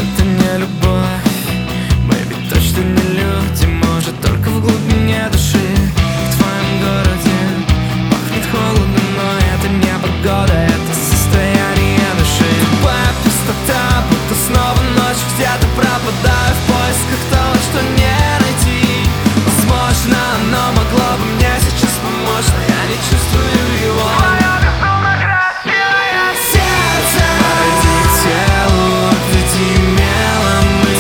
это не любовь. Мы ведь точно не люди, может, только в глубине души. В твоем городе пахнет холодно, но это не погода, это состояние души. Тупая пустота, будто снова ночь, где-то пропадаю в поисках того, что не найти. Возможно, оно могло бы мне сейчас помочь, но я не чувствую его. Твое безумно красивое сердце, отведи телу, отведи мелом и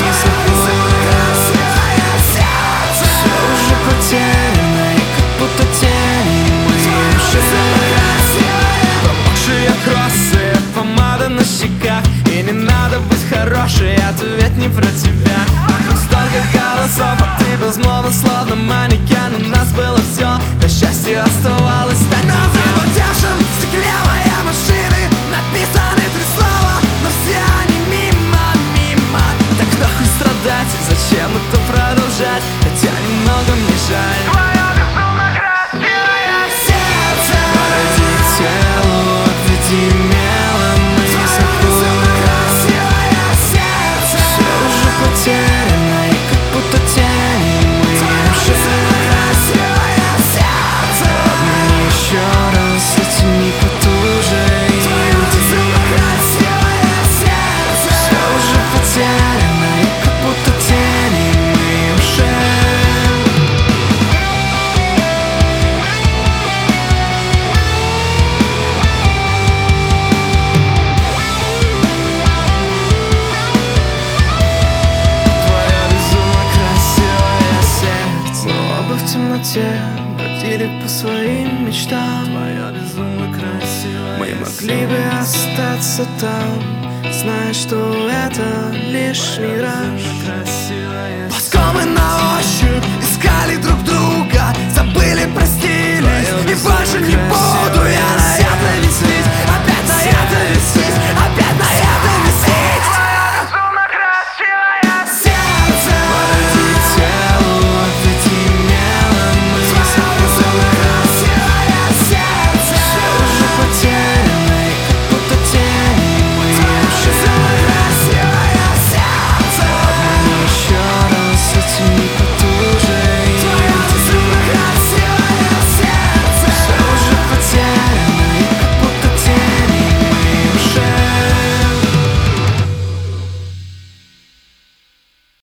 все уже потеряно, и как будто тени мы промокшие кроссы, помада на щеках. И не надо быть хорошей, ответ не про тебя. Столько голосов, а ты безмолвно, словно манекен. У нас было все, но счастье оставалось стать. На запотевшем стекле моей машины написаны 3 слова, но все они мимо, мимо. Так нахуй страдать, зачем это продолжать, хотя немного мне жаль. Твое безумно красивое сердце, отведи телу, отведи мелом и все уже потеряно, и как будто тени мы обмани еще раз, затяни потуже и уйди. Все уже потеряно, и как будто тени мы уже. В темноте бродили по своим мечтам. Твоя безумно красивая. Мы могли бы остаться там, зная, что это лишь мираж. Красивая